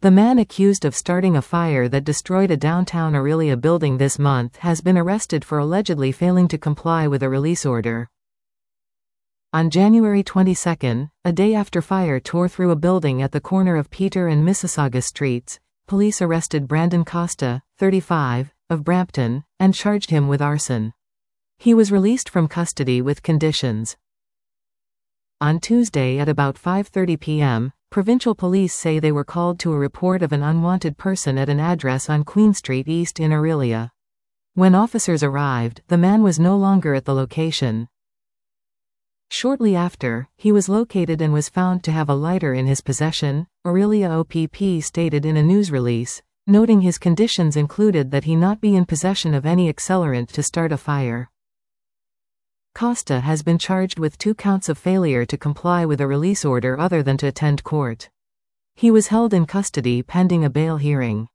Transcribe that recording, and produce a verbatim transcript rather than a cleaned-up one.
The man accused of starting a fire that destroyed a downtown Orillia building this month has been arrested for allegedly failing to comply with a release order. On January twenty-second, a day after fire tore through a building at the corner of Peter and Mississauga Streets, police arrested Brandon Costa, thirty-five, of Brampton, and charged him with arson. He was released from custody with conditions. On Tuesday at about five thirty p m, provincial police say they were called to a report of an unwanted person at an address on Queen Street East in Orillia. When officers arrived, the man was no longer at the location. Shortly after, he was located and was found to have a lighter in his possession, Orillia O P P stated in a news release, noting his conditions included that he not be in possession of any accelerant to start a fire. Costa has been charged with two counts of failure to comply with a release order other than to attend court. He was held in custody pending a bail hearing.